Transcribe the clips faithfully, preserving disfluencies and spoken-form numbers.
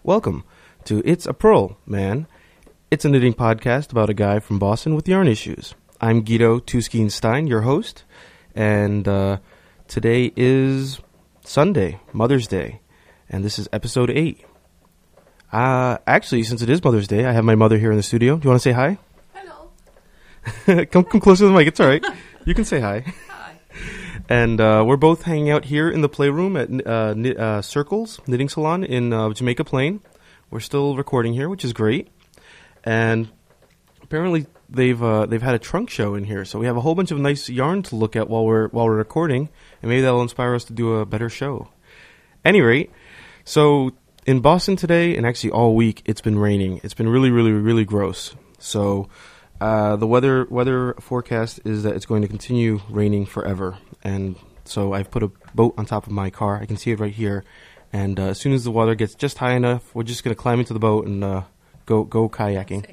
Welcome to It's a Pearl, Man. It's a knitting podcast about a guy from Boston with yarn issues. I'm Guido Tuskeen-Stein, your host, and uh, today is Sunday, Mother's Day, and this is episode eight. Uh, actually, since it is Mother's Day, I have my mother here in the studio. Do you want to say hi? Hello. come, come closer to the mic. It's all right. You can say hi. Hi. And uh, we're both hanging out here in the playroom at uh, Knit, uh, Circles Knitting Salon in uh, Jamaica Plain. We're still recording here, which is great. And apparently they've uh, they've had a trunk show in here, so we have a whole bunch of nice yarn to look at while we're while we're recording, and maybe that'll inspire us to do a better show. Any rate, so in Boston today, and actually all week, it's been raining. It's been really, really, really gross. So uh, the weather weather forecast is that it's going to continue raining forever. And so I've put a boat on top of my car. I can see it right here. And uh, as soon as the water gets just high enough, we're just going to climb into the boat and uh, go go kayaking.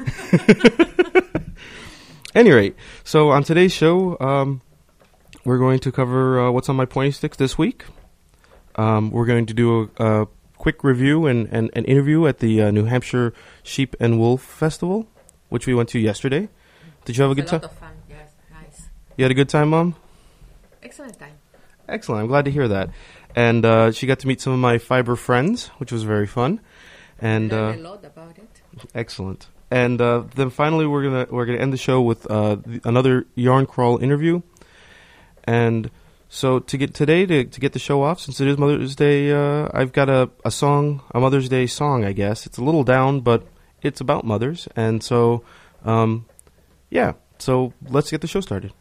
Any rate, so on today's show, um, we're going to cover uh, what's on my pointy sticks this week. Um, we're going to do a, a quick review and, and an interview at the uh, New Hampshire Sheep and Wolf Festival, which we went to yesterday. Did you have a good time? A lot of fun, yes, nice. You had a good time, Mom? Excellent time. Excellent. I'm glad to hear that. And uh, she got to meet some of my fiber friends, which was very fun. And uh, learned a lot about it. Excellent. And uh, then finally, we're gonna we're gonna end the show with uh, the, another Yarn Crawl interview. And so to get today to to get the show off, since it is Mother's Day, uh, I've got a a song, a Mother's Day song. I guess it's a little down, but it's about mothers. And so, um, yeah. So let's get the show started.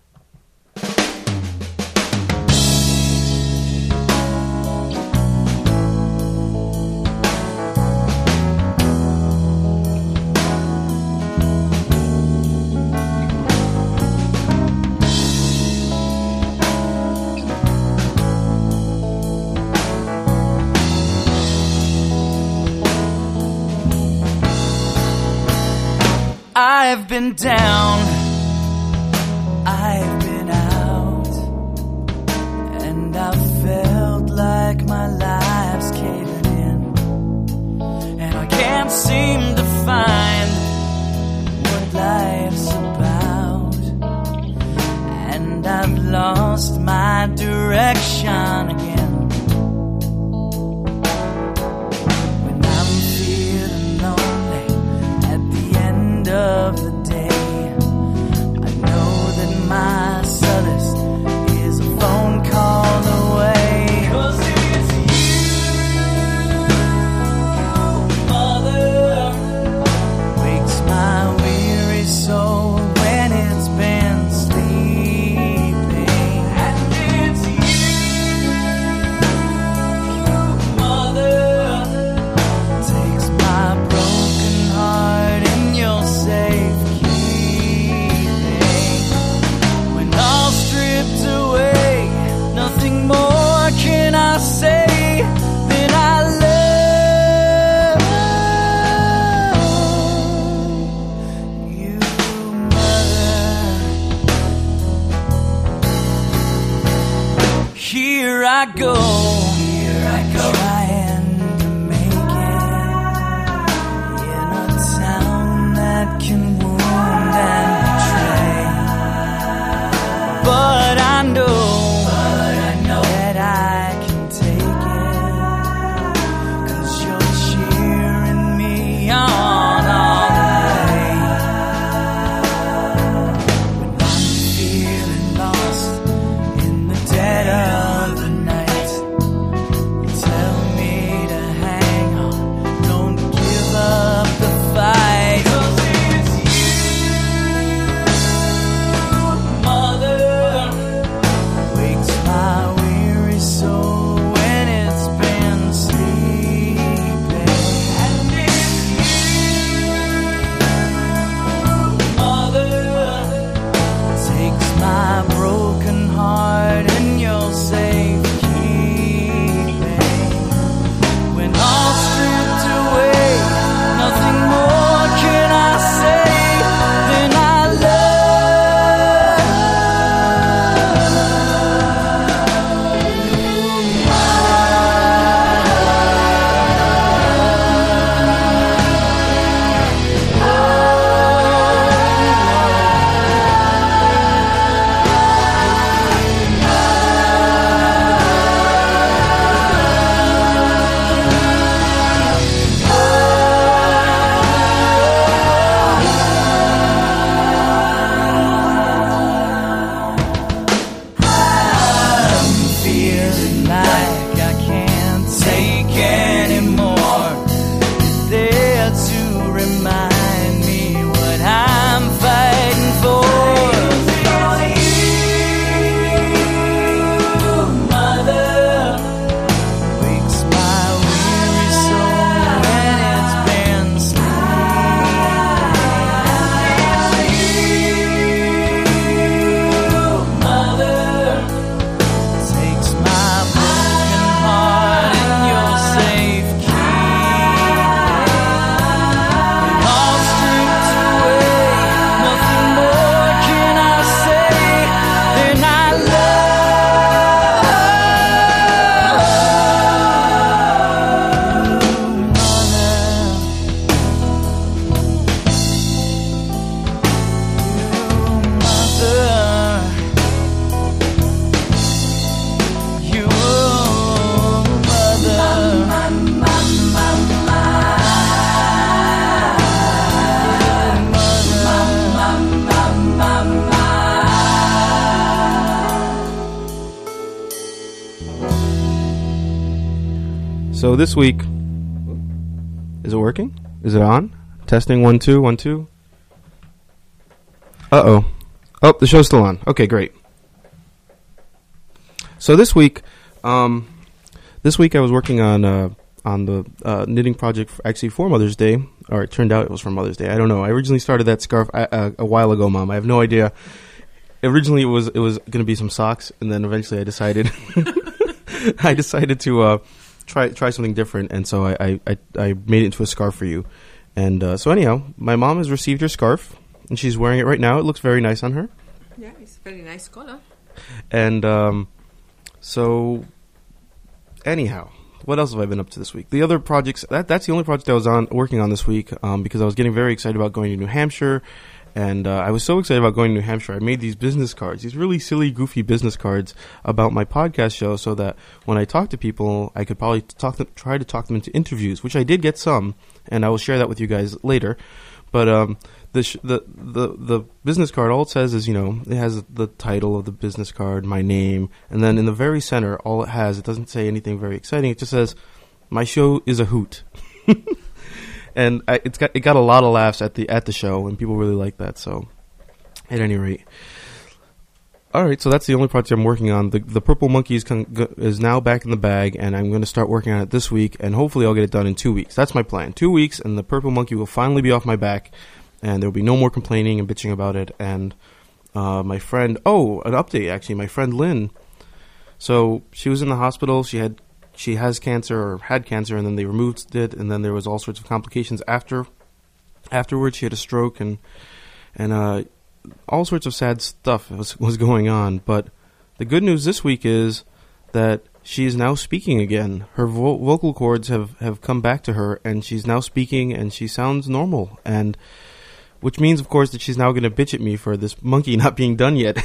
I've been down, I've been out, and I've felt like my life's caving in, and I can't seem to find what life's about, and I've lost my direction again. When I'm feeling lonely at the end of the day, I know that my solace is a phone call away. 'Cause it's you, Mother, wakes my weary soul when it's been sleeping. And it's you, Mother, takes my broken heart in your safe when all stripped away, nothing more can I say than I love you, Mother. Here I go, here I go, trying to make it in a town that can wound and betray. But I know, but I know that I can take it, 'cause you're cheering me on all the way. When I'm feeling lost in the dead of the night, So this week, is it working? Is it on? Testing one two one two. Uh oh. Oh, the show's still on. Okay, great. So this week, um, this week I was working on uh, on the uh, knitting project for, actually for Mother's Day, or it turned out it was for Mother's Day. I don't know. I originally started that scarf a, a, a while ago, Mom. I have no idea. Originally, it was it was going to be some socks, and then eventually I decided I decided to uh, try try something different, and so I, I, I made it into a scarf for you. And uh, so anyhow, my mom has received her scarf, and she's wearing it right now. It looks very nice on her. Yeah, it's very nice color. And um, so anyhow, what else have I been up to this week? The other projects, that that's the only project I was on working on this week um, because I was getting very excited about going to New Hampshire. And uh, I was so excited about going to New Hampshire. I made these business cards, these really silly, goofy business cards about my podcast show, so that when I talk to people, I could probably talk them, try to talk them into interviews, which I did get some, and I will share that with you guys later. But um, the, sh- the the the business card, all it says is, you know, it has the title of the business card, my name, and then in the very center, all it has, it doesn't say anything very exciting. It just says, my show is a hoot. And I, it's got it got a lot of laughs at the at the show, and people really like that. So, at any rate, all right. So that's the only project I'm working on. The the Purple Monkeys con- g- is now back in the bag, and I'm going to start working on it this week, and hopefully I'll get it done in two weeks. That's my plan. Two weeks, and the Purple Monkey will finally be off my back, and there will be no more complaining and bitching about it. And uh, my friend, oh, an update actually. My friend Lynn. So she was in the hospital. She had. She has cancer or had cancer, and then they removed it, and then there was all sorts of complications after. Afterwards, she had a stroke, and and uh, all sorts of sad stuff was was going on. But the good news this week is that she is now speaking again. Her vo- vocal cords have, have come back to her, and she's now speaking, and she sounds normal. And which means, of course, that she's now going to bitch at me for this monkey not being done yet.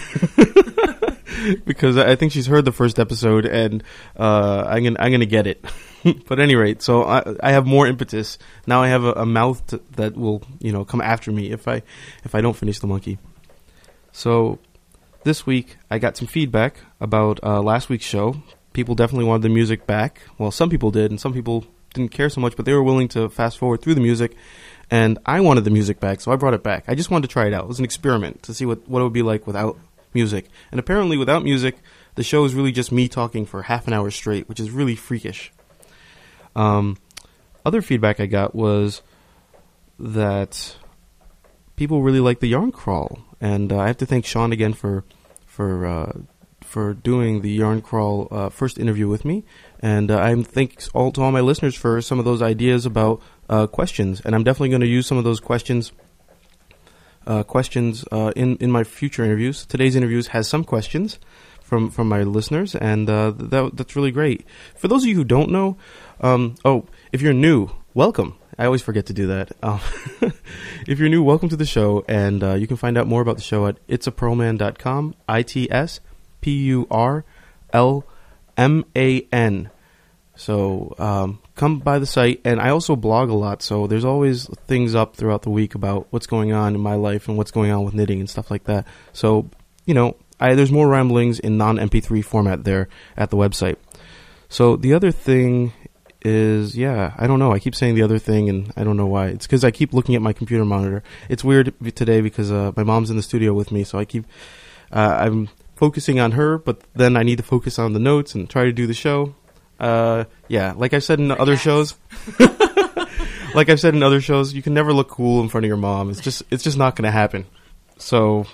Because I think she's heard the first episode, and uh, I'm gonna I'm gonna get it. But at any rate, so I I have more impetus now. I have a, a mouth to, that will you know come after me if I if I don't finish the monkey. So this week I got some feedback about uh, last week's show. People definitely wanted the music back. Well, some people did, and some people didn't care so much, but they were willing to fast forward through the music. And I wanted the music back, so I brought it back. I just wanted to try it out. It was an experiment to see what, what it would be like without music. And apparently without music, the show is really just me talking for half an hour straight, which is really freakish. Um, other feedback I got was that people really like the yarn crawl. And uh, I have to thank Sean again for for uh, for doing the yarn crawl uh, first interview with me. And uh, I thank all to all my listeners for some of those ideas about uh, questions. And I'm definitely going to use some of those questions Uh, questions uh, in in my future interviews. Today's interviews has some questions from, from my listeners, and uh, that that's really great. For those of you who don't know, um, oh, if you're new, welcome. I always forget to do that. Uh, if you're new, welcome to the show, and uh, you can find out more about the show at its a pearl man dot com. I T S P U R L M A N. So um, come by the site, and I also blog a lot, so there's always things up throughout the week about what's going on in my life and what's going on with knitting and stuff like that. So, you know, I, there's more ramblings in non-M P three format there at the website. So the other thing is, yeah, I don't know. I keep saying the other thing, and I don't know why. It's because I keep looking at my computer monitor. It's weird today because uh, my mom's in the studio with me, so I keep uh, I'm focusing on her, but then I need to focus on the notes and try to do the show. Uh, yeah, like I've said in other shows, like I've said in other shows, you can never look cool in front of your mom. It's just, it's just not going to happen. So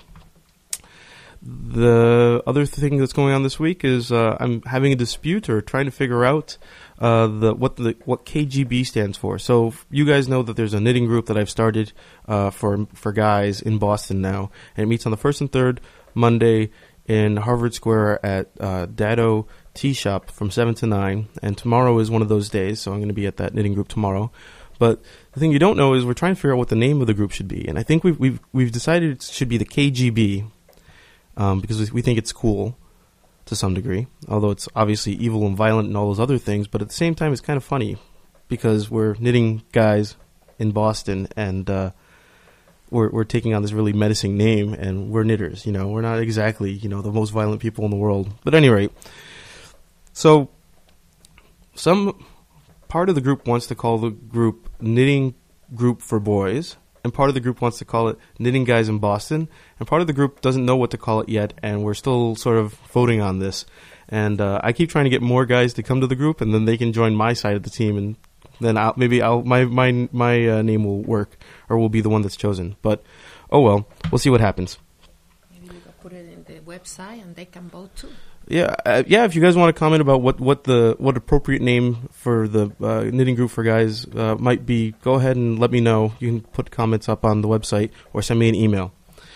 the other thing that's going on this week is, uh, I'm having a dispute or trying to figure out, uh, the, what the, what K G B stands for. So you guys know that there's a knitting group that I've started, uh, for, for guys in Boston now, and it meets on the first and third Monday in Harvard Square at, uh, Dado Tea Shop from seven to nine, and tomorrow is one of those days, so I'm going to be at that knitting group tomorrow. But the thing you don't know is we're trying to figure out what the name of the group should be, and I think we've we've we've decided it should be the K G B, um, because we think it's cool to some degree, although it's obviously evil and violent and all those other things, but at the same time it's kind of funny because we're knitting guys in Boston, and uh, we're we're taking on this really menacing name, and we're knitters, you know, we're not exactly, you know, the most violent people in the world. But at any rate, so some part of the group wants to call the group Knitting Group for Boys, and part of the group wants to call it Knitting Guys in Boston, and part of the group doesn't know what to call it yet, and we're still sort of voting on this. And uh, I keep trying to get more guys to come to the group, and then they can join my side of the team, and then I'll, maybe I'll, my my my uh, name will work, or will be the one that's chosen. But oh well, we'll see what happens. Maybe you can put it in the website, and they can vote too. Yeah, uh, yeah. If you guys want to comment about what, what the what appropriate name for the uh, knitting group for guys uh, might be, go ahead and let me know. You can put comments up on the website or send me an email.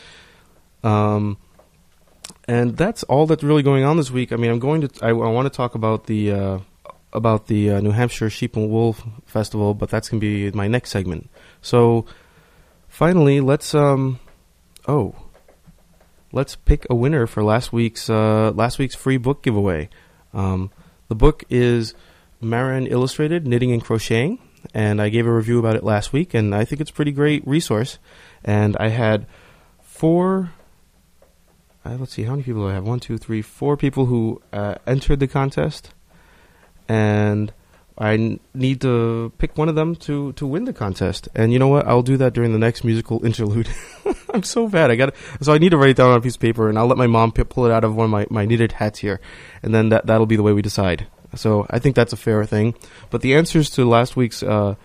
Um, and that's all that's really going on this week. I mean, I'm going to I, I want to talk about the uh, about the uh, New Hampshire Sheep and Wool Festival, but that's going to be my next segment. So, finally, let's um, oh. Let's pick a winner for last week's uh, last week's free book giveaway. Um, the book is Maran Illustrated, Knitting and Crocheting, and I gave a review about it last week, and I think it's a pretty great resource. And I had four, uh, let's see, how many people do I have? One, two, three, four people who uh, entered the contest, and I n- need to pick one of them to, to win the contest. And you know what? I'll do that during the next musical interlude. I'm so bad. I got so I need to write it down on a piece of paper, and I'll let my mom p- pull it out of one of my, my knitted hats here, and then that that'll be the way we decide. So I think that's a fair thing. But the answers to last week's uh,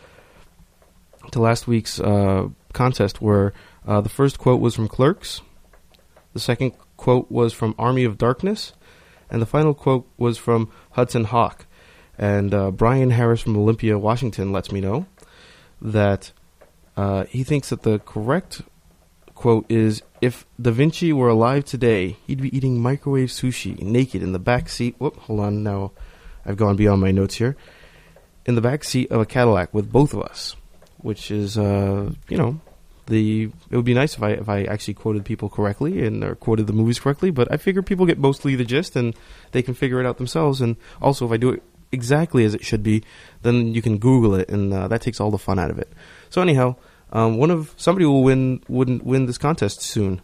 to last week's uh, contest were uh, the first quote was from Clerks, the second quote was from Army of Darkness, and the final quote was from Hudson Hawk. And uh, Brian Harris from Olympia, Washington, lets me know that uh, he thinks that the correct quote is, if Da Vinci were alive today, he'd be eating microwave sushi naked in the back seat. Whoop, hold on, now I've gone beyond my notes here. In the back seat of a Cadillac with both of us, which is, uh, you know, the. It would be nice if I if I actually quoted people correctly and or quoted the movies correctly. But I figure people get mostly the gist and they can figure it out themselves. And also, if I do it exactly as it should be, then you can Google it, and uh, that takes all the fun out of it. So anyhow. Um, one of somebody will win wouldn't win this contest soon.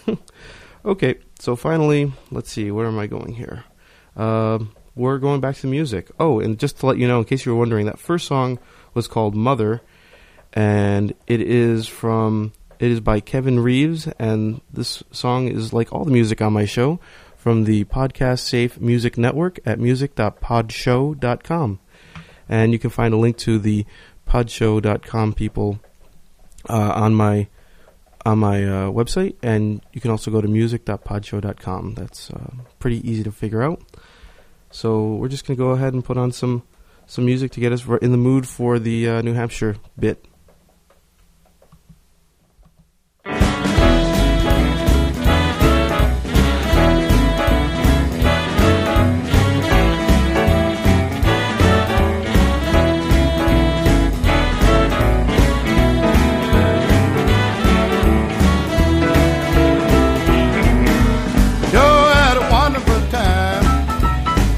Okay, so finally, let's see, where am I going here? Uh, we're going back to the music. Oh, and just to let you know, in case you were wondering, that first song was called Mother, and it is from it is by Kevin Reeves, and this song is like all the music on my show from the Podcast Safe Music Network at music dot podshow dot com, and you can find a link to the podshow dot com people. Uh, on my on my uh, website, and you can also go to music dot podshow dot com. That's uh, pretty easy to figure out. So we're just going to go ahead and put on some, some music to get us in the mood for the uh, New Hampshire bit.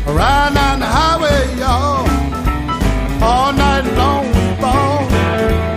Riding down the highway, y'all, all night long we ball.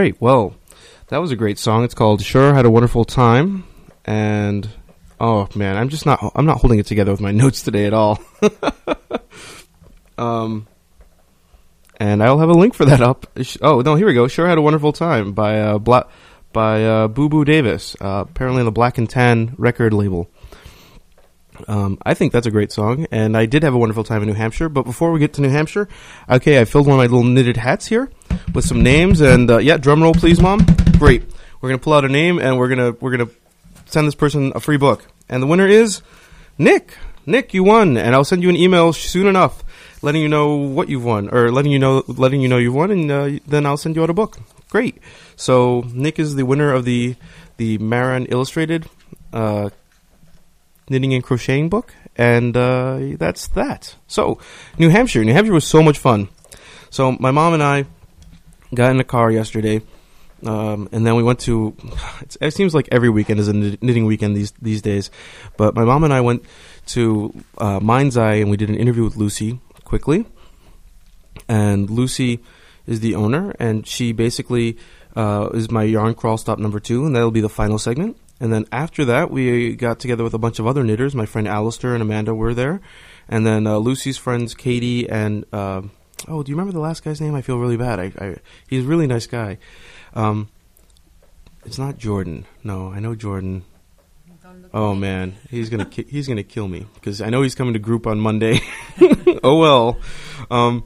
right. Well, that was a great song. It's called "Sure Had a Wonderful Time," and oh man, I'm just not. I'm not holding it together with my notes today at all. um, and I'll have a link for that up. Oh no, here we go. "Sure Had a Wonderful Time" by uh, Bla- by uh, Boo Boo Davis, uh, apparently on the Black and Tan record label. Um, I think that's a great song, and I did have a wonderful time in New Hampshire. But before we get to New Hampshire, okay, I filled one of my little knitted hats here with some names, and uh, yeah, drum roll, please, Mom. Great. We're gonna pull out a name, and we're gonna we're gonna send this person a free book, and the winner is Nick. Nick, you won, and I'll send you an email soon enough, letting you know what you've won, or letting you know letting you know you've won, and uh, then I'll send you out a book. Great. So Nick is the winner of the the Marin Illustrated Uh, knitting and crocheting book, and uh, that's that. So, New Hampshire. New Hampshire was so much fun. So, my mom and I got in the car yesterday, um, and then we went to, it's, it seems like every weekend is a knitting weekend these these days, but my mom and I went to uh, Mind's Eye, and we did an interview with Lucy quickly, and Lucy is the owner, and she basically uh, is my yarn crawl stop number two, and that'll be the final segment. And then after that, we got together with a bunch of other knitters. My friend Alistair and Amanda were there. And then uh, Lucy's friends, Katie and... Uh, oh, do you remember the last guy's name? I feel really bad. I, I, he's a really nice guy. Um, it's not Jordan. No, I know Jordan. Oh, man. He's going to ki- he's gonna kill me. Because I know he's coming to group on Monday. Oh, well. Um...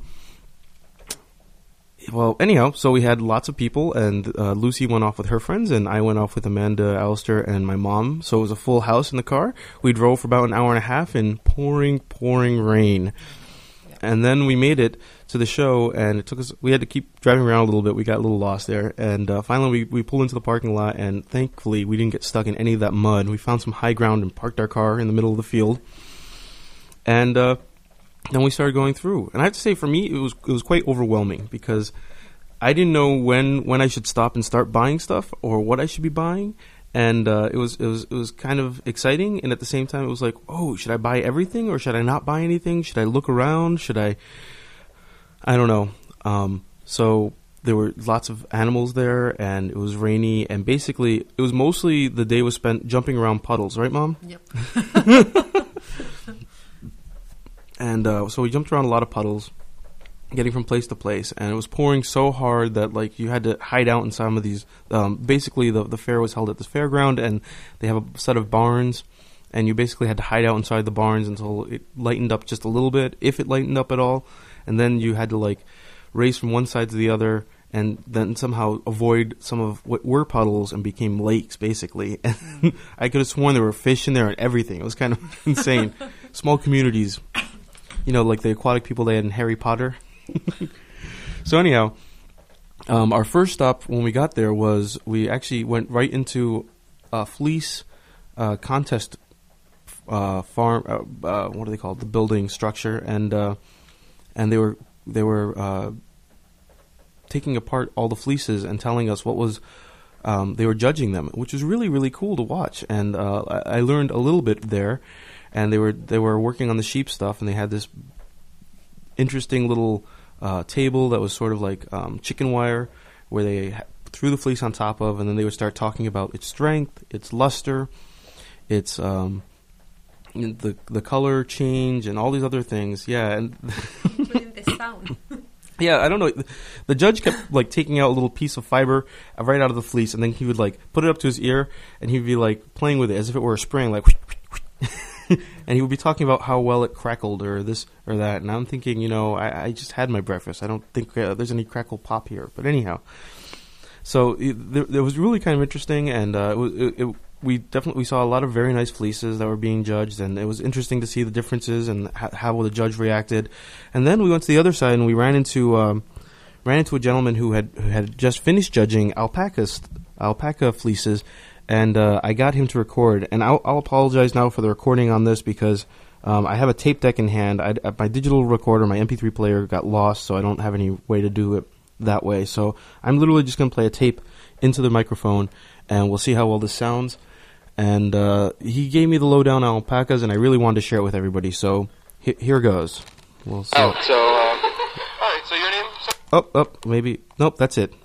Well, anyhow, so we had lots of people, and uh, Lucy went off with her friends, and I went off with Amanda, Alistair, and my mom. So it was a full house in the car. We drove for about an hour and a half in pouring, pouring rain. Yeah. And then we made it to the show, and it took us, we had to keep driving around a little bit. We got a little lost there. And uh, finally, we, we pulled into the parking lot, and thankfully, we didn't get stuck in any of that mud. We found some high ground and parked our car in the middle of the field. And... Uh, Then we started going through, and I have to say, for me, it was it was quite overwhelming because I didn't know when, when I should stop and start buying stuff or what I should be buying, and uh, it was it was it was kind of exciting, and at the same time, it was like, oh, should I buy everything or should I not buy anything? Should I look around? Should I? I don't know. Um, so there were lots of animals there, and it was rainy, and basically, it was mostly the day was spent jumping around puddles, right, Mom? Yep. And uh, so we jumped around a lot of puddles, getting from place to place, and it was pouring so hard that like you had to hide out in some of these. Um, basically, the the fair was held at this fairground, and they have a set of barns, and you basically had to hide out inside the barns until it lightened up just a little bit, if it lightened up at all, and then you had to like race from one side to the other, and then somehow avoid some of what were puddles and became lakes, basically. And I could have sworn there were fish in there and everything. It was kind of insane. Small communities. You know, like the aquatic people they had in Harry Potter. So anyhow, um, our first stop when we got there was we actually went right into a fleece uh, contest uh, farm. Uh, uh, what are they called? The building structure, and uh, and they were they were uh, taking apart all the fleeces and telling us what was. Um, they were judging them, which was really really cool to watch, and uh, I, I learned a little bit there. And they were they were working on the sheep stuff, and they had this interesting little uh, table that was sort of like um, chicken wire, where they ha- threw the fleece on top of, and then they would start talking about its strength, its luster, its um, the the color change, and all these other things. Yeah, and including the sound. Yeah, I don't know. The judge kept like taking out a little piece of fiber right out of the fleece, and then he would like put it up to his ear, and he'd be like playing with it as if it were a spring, like. And he would be talking about how well it crackled or this or that. And I'm thinking, you know, I, I just had my breakfast. I don't think uh, there's any crackle pop here. But anyhow, so it, there, it was really kind of interesting. And uh, it was, it, it, we definitely we saw a lot of very nice fleeces that were being judged. And it was interesting to see the differences and ha- how the judge reacted. And then we went to the other side and we ran into um, ran into a gentleman who had, who had just finished judging alpacas, alpaca fleeces. And uh, I got him to record, and I'll, I'll apologize now for the recording on this because um, I have a tape deck in hand. I, my digital recorder, my M P three player, got lost, so I don't have any way to do it that way. So I'm literally just going to play a tape into the microphone, and we'll see how well this sounds. And uh, he gave me the lowdown on alpacas, and I really wanted to share it with everybody. So he- here goes. We'll see. Oh, so, uh, all right, so your name? Oh, oh, maybe. Nope, that's it.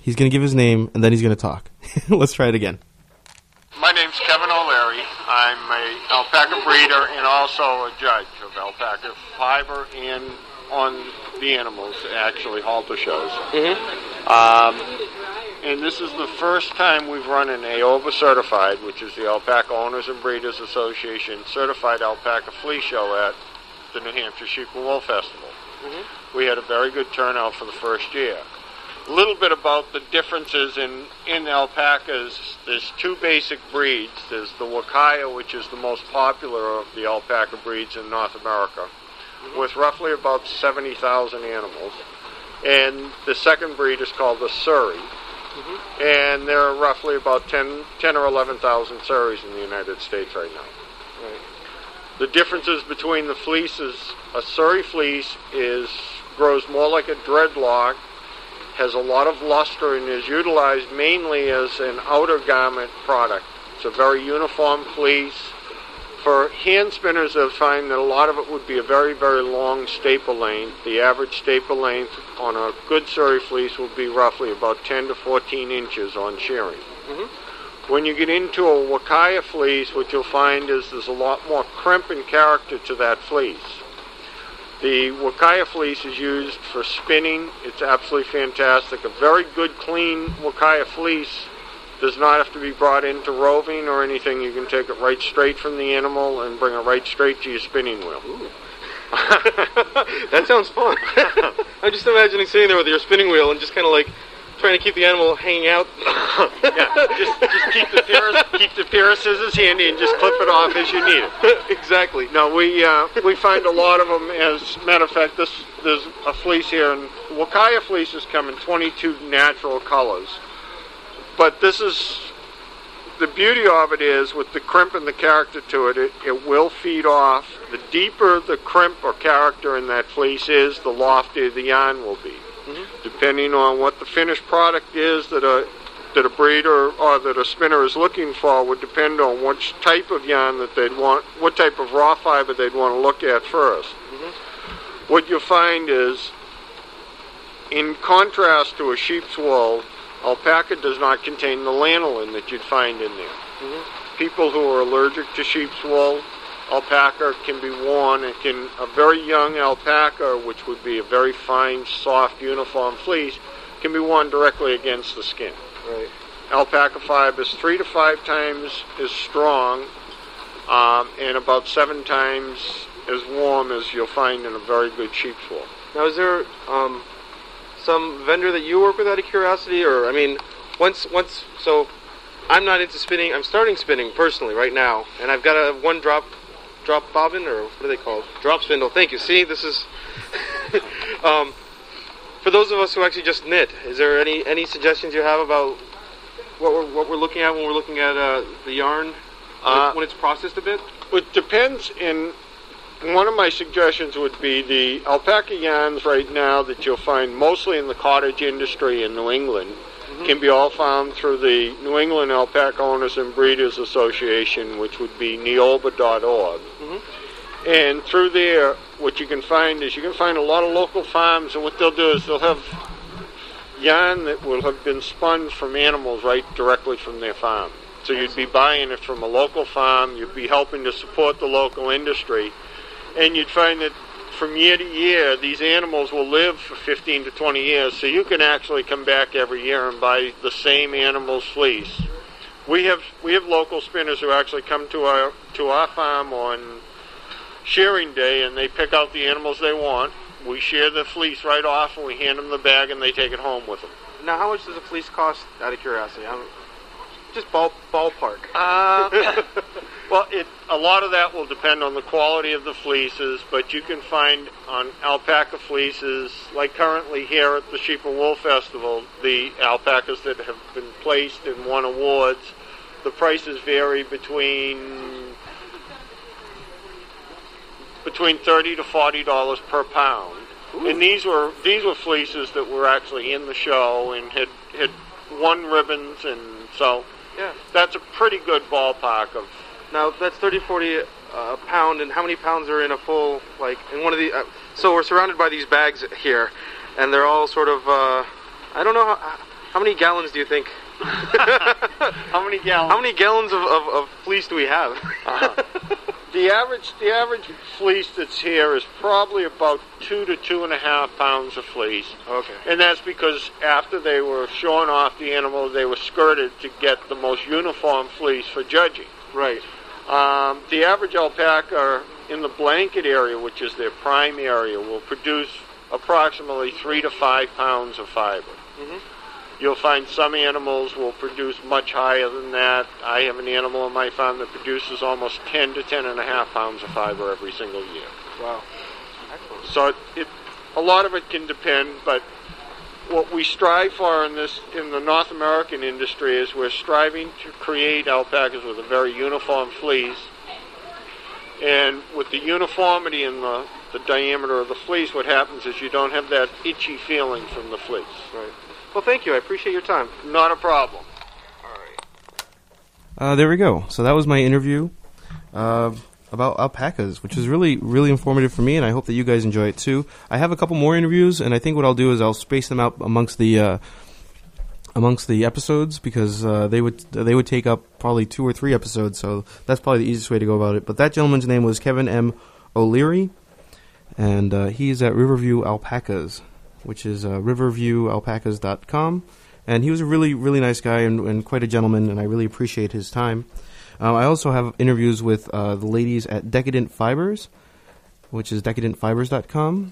He's going to give his name, and then he's going to talk. Let's try it again. My name's Kevin O'Leary. I'm a alpaca breeder and also a judge of alpaca fiber and on the animals, actually, halter shows. Mm-hmm. Um, and this is the first time we've run an A O B A certified, which is the Alpaca Owners and Breeders Association certified alpaca flea show at the New Hampshire Sheep and Wool Festival. Mm-hmm. We had a very good turnout for the first year. A little bit about the differences in, in alpacas. There's two basic breeds. There's the Wakaya, which is the most popular of the alpaca breeds in North America, mm-hmm. with roughly about seventy thousand animals. And the second breed is called the Surrey. Mm-hmm. And there are roughly about ten, ten or eleven thousand Surreys in the United States right now. Right. The differences between the fleeces, a Surrey fleece is grows more like a dreadlock, has a lot of luster, and is utilized mainly as an outer garment product. It's a very uniform fleece. For hand spinners, they'll find that a lot of it would be a very, very long staple length. The average staple length on a good Surrey fleece will be roughly about ten to fourteen inches on shearing. Mm-hmm. When you get into a Wakaya fleece, what you'll find is there's a lot more crimp and character to that fleece. The Wakaya fleece is used for spinning. It's absolutely fantastic. A very good, clean Wakaya fleece does not have to be brought into roving or anything. You can take it right straight from the animal and bring it right straight to your spinning wheel. That sounds fun. I'm just imagining sitting there with your spinning wheel and just kind of like trying to keep the animal hanging out. Yeah, just, just keep the pair of, keep the pair of scissors handy and just clip it off as you need it. Exactly. No, we uh, we find a lot of them. As a matter of fact, this there's a fleece here, and Wakaya fleeces come in twenty-two natural colors. But this is the beauty of it is with the crimp and the character to it, it, it will feed off. The deeper the crimp or character in that fleece is, the loftier the yarn will be. Mm-hmm. Depending on what the finished product is that a that a breeder or that a spinner is looking for would depend on which type of yarn that they'd want, what type of raw fiber they'd want to look at first. Mm-hmm. What you'll find is, in contrast to a sheep's wool, alpaca does not contain the lanolin that you'd find in there. Mm-hmm. People who are allergic to sheep's wool, alpaca can be worn. It can a very young alpaca, which would be a very fine, soft, uniform fleece, can be worn directly against the skin. Right. Alpaca fiber is three to five times as strong um, and about seven times as warm as you'll find in a very good sheep's wool. Now, is there um, some vendor that you work with out of curiosity, or I mean, once once so I'm not into spinning. I'm starting spinning personally right now, and I've got a one drop. Drop bobbin, or what are they called? Drop spindle. Thank you. See, this is... um, for those of us who actually just knit, is there any, any suggestions you have about what we're, what we're looking at when we're looking at uh, the yarn uh, when it's processed a bit? It depends. In one of my suggestions would be the alpaca yarns right now that you'll find mostly in the cottage industry in New England mm-hmm. can be all found through the New England Alpaca Owners and Breeders Association, which would be neoba dot org. Mm-hmm. And through there, what you can find is you can find a lot of local farms, and what they'll do is they'll have yarn that will have been spun from animals right directly from their farm. So you'd be buying it from a local farm, you'd be helping to support the local industry, and you'd find that from year to year, these animals will live for fifteen to twenty years, so you can actually come back every year and buy the same animal's fleece. We have we have local spinners who actually come to our to our farm on shearing day, and they pick out the animals they want. We shear the fleece right off, and we hand them the bag, and they take it home with them. Now, how much does a fleece cost, out of curiosity? I'm just ball, ballpark. Uh, well, it, a lot of that will depend on the quality of the fleeces, but you can find on alpaca fleeces, like currently here at the Sheep and Wool Festival, the alpacas that have been placed and won awards, the prices vary between between thirty to forty dollars per pound. Ooh. And these were these were fleeces that were actually in the show and had had won ribbons, and so yeah, that's a pretty good ballpark of. Now that's thirty, forty a uh, pound, and how many pounds are in a full, like in one of the? Uh, so we're surrounded by these bags here, and they're all sort of. Uh, I don't know how. How many gallons do you think? How many gallons? How many gallons of, of, of fleece do we have? uh-huh. The average the average fleece that's here is probably about two to two and a half pounds of fleece. Okay. And that's because after they were shorn off the animal, they were skirted to get the most uniform fleece for judging. Right. Um, the average alpaca in the blanket area, which is their prime area, will produce approximately three to five pounds of fiber. Mm-hmm. You'll find some animals will produce much higher than that. I have an animal on my farm that produces almost ten to ten and a half pounds of fiber every single year. Wow. Excellent. So it, it, a lot of it can depend, but what we strive for in this in the North American industry is we're striving to create alpacas with a very uniform fleece. And with the uniformity in the, the diameter of the fleece, what happens is you don't have that itchy feeling from the fleece. Right. Well, thank you. I appreciate your time. Not a problem. All right. Uh, there we go. So that was my interview uh, about alpacas, which was really, really informative for me, and I hope that you guys enjoy it too. I have a couple more interviews, and I think what I'll do is I'll space them out amongst the uh, amongst the episodes because uh, they would they would take up probably two or three episodes. So that's probably the easiest way to go about it. But that gentleman's name was Kevin M. O'Leary, and uh, he's at Riverview Alpacas, which is uh, riverview alpacas dot com. And he was a really, really nice guy and, and quite a gentleman, and I really appreciate his time. Uh, I also have interviews with uh, the ladies at Decadent Fibers, which is decadent fibers dot com.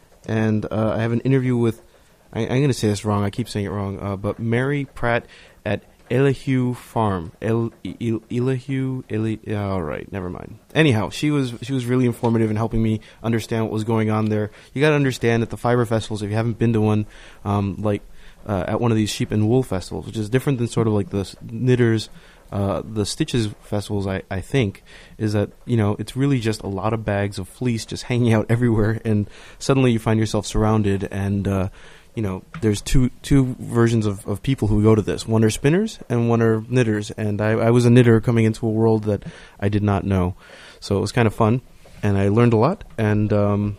And uh, I have an interview with, I, I'm going to say this wrong, I keep saying it wrong, uh, but Mary Pratt at Elihu Farm. El, El, Elihu, Eli, yeah, all right, never mind. Anyhow, she was she was really informative in helping me understand what was going on there. You got to understand that the fiber festivals, if you haven't been to one, um, like uh, at one of these sheep and wool festivals, which is different than sort of like the knitters, uh, the stitches festivals, I, I think, is that, you know, it's really just a lot of bags of fleece just hanging out everywhere, and suddenly you find yourself surrounded and, uh, you know, there's two two versions of, of people who go to this. One are spinners and one are knitters. And I, I was a knitter coming into a world that I did not know. So it was kind of fun, and I learned a lot. And um,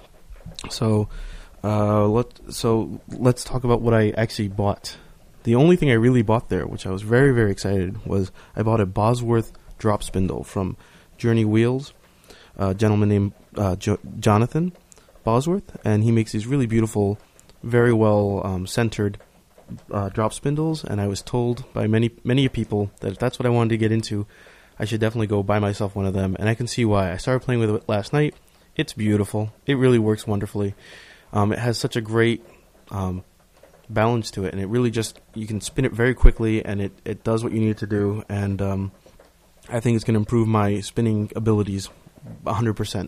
so uh, let so let's talk about what I actually bought. The only thing I really bought there, which I was very, very excited, was I bought a Bosworth drop spindle from Journey Wheels, a gentleman named uh, jo- Jonathan Bosworth, and he makes these really beautiful, very well um, centered uh, drop spindles, and I was told by many many people that if that's what I wanted to get into, I should definitely go buy myself one of them, and I can see why. I started playing with it last night. It's beautiful. It really works wonderfully. Um, it has such a great um, balance to it, and it really just, you can spin it very quickly, and it, it does what you need it to do, and um, I think it's going to improve my spinning abilities one hundred percent.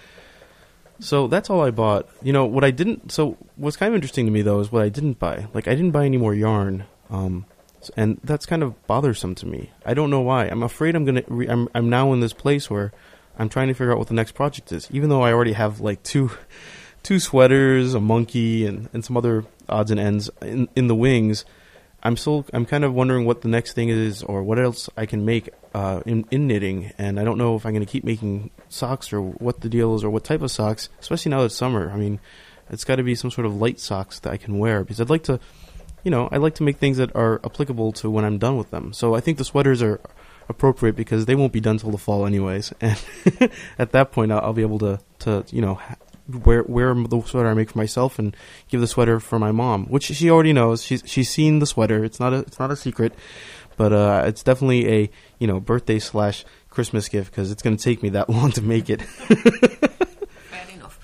So that's all I bought. You know, what I didn't... So what's kind of interesting to me, though, is what I didn't buy. Like, I didn't buy any more yarn, um, and that's kind of bothersome to me. I don't know why. I'm afraid I'm going to... Re- I'm, I'm now in this place where I'm trying to figure out what the next project is, even though I already have, like, two two sweaters, a monkey, and, and some other odds and ends in, in the wings. I'm still... I'm kind of wondering what the next thing is or what else I can make uh, in, in knitting, and I don't know if I'm going to keep making socks or what the deal is or what type of socks, especially now that it's summer. I mean, it's got to be some sort of light socks that I can wear because I'd like to, you know, I like to make things that are applicable to when I'm done with them. So I think the sweaters are appropriate because they won't be done till the fall anyways, and at that point I'll, I'll be able to, to you know, wear wear the sweater I make for myself and give the sweater for my mom, which she already knows. She's she's seen the sweater. It's not a it's not a secret, but uh, it's definitely a, you know, birthday slash Christmas gift because it's going to take me that long to make it. Fair enough.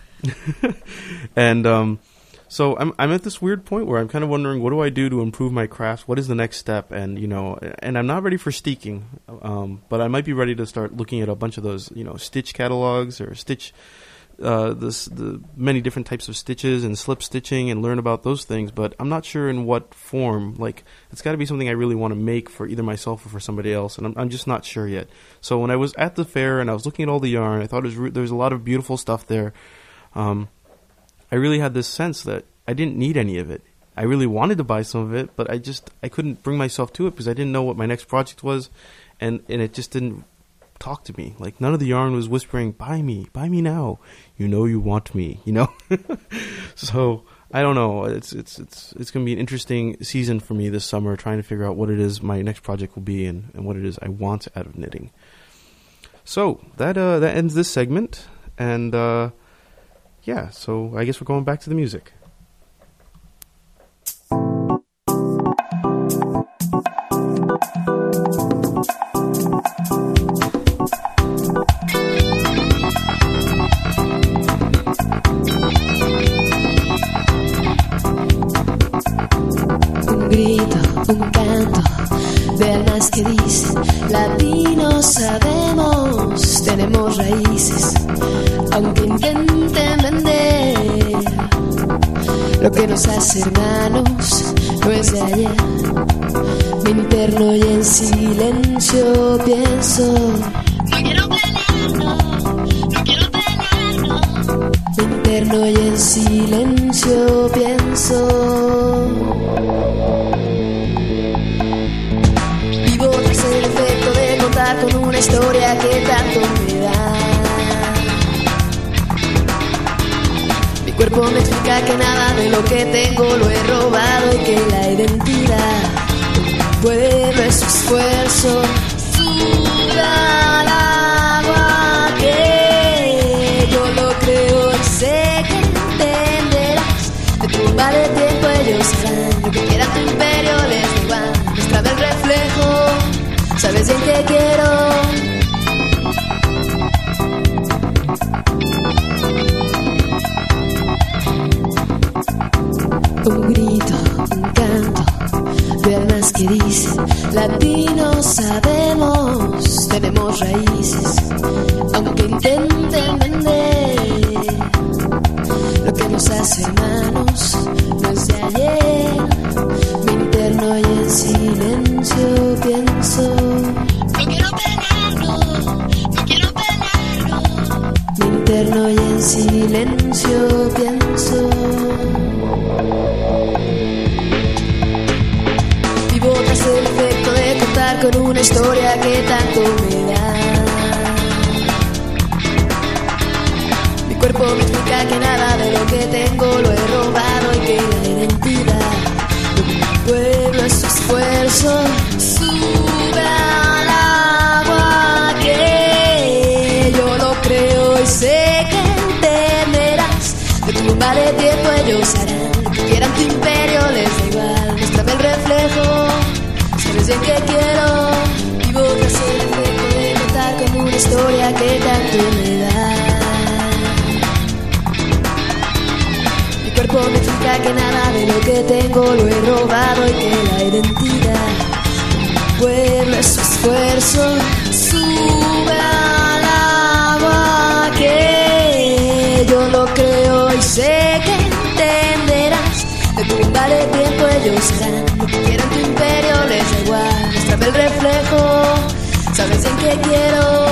And um, so I'm I'm at this weird point where I'm kind of wondering, what do I do to improve my craft? What is the next step? And, you know, and I'm not ready for steeking, um, but I might be ready to start looking at a bunch of those, you know, stitch catalogs or stitch. Uh, this, the many different types of stitches and slip stitching and learn about those things, but I'm not sure in what form. Like, it's got to be something I really want to make for either myself or for somebody else, and I'm, I'm just not sure yet. So when I was at the fair and I was looking at all the yarn, I thought it was re- there was a lot of beautiful stuff there. Um, I really had this sense that I didn't need any of it. I really wanted to buy some of it, but I just I couldn't bring myself to it because I didn't know what my next project was, and, and it just didn't talk to me. Like, none of the yarn was whispering, buy me, buy me now. You know you want me, you know? So I don't know. It's it's it's it's going to be an interesting season for me this summer, trying to figure out what it is my next project will be and, and what it is I want out of knitting. So that uh, that ends this segment, and uh, yeah. So I guess we're going back to the music. Un canto de almas que dicen, latinos sabemos, tenemos raíces, aunque intenten vender. Lo que nos hace hermanos no es de ayer. Me interno y en silencio pienso, no quiero pelearnos, no quiero pelearnos. Me interno y en silencio pienso. El efecto de contar con una historia que tanto me da. Mi cuerpo me explica que nada de lo que tengo lo he robado y que la identidad de un pueblo es su esfuerzo. Suda al agua que yo lo creo y sé que entenderás. De tumba de tiempo ellos harán lo que quieran, tu imperio les da igual. Muéstrame el reflejo. ¿Sabes bien qué quiero? Un grito, un canto de almas que dicen, latinos sabemos, tenemos raíces, aunque intenten vender. Lo que nos hace hermanos no es de ayer. Me interno y en silencio pienso, no quiero pelearnos, no quiero pelearnos. Me interno y en silencio pienso. Vivo tras el efecto de contar con una historia que tanto me da. Mi cuerpo me explica que nada de lo que tengo lo he robado y que la identidad de mi pueblo es su esfuerzo. Sube al agua que yo lo creo y sé que entenderás. De tumba de tiempo ellos harán lo que quieran, tu imperio les da igual. Muéstrame el reflejo, sabes bien que quiero. Vivo tras el efecto de contar con una historia que tanto me da. Mi cuerpo me explica que nada de lo que tengo lo he robado y que la identidad pueblo es su esfuerzo. Sube al agua que yo lo creo y sé que entenderás. De tumba de tiempo ellos harán lo que quieran, tu imperio les da igual. Muéstrame el reflejo, sabes bien que quiero.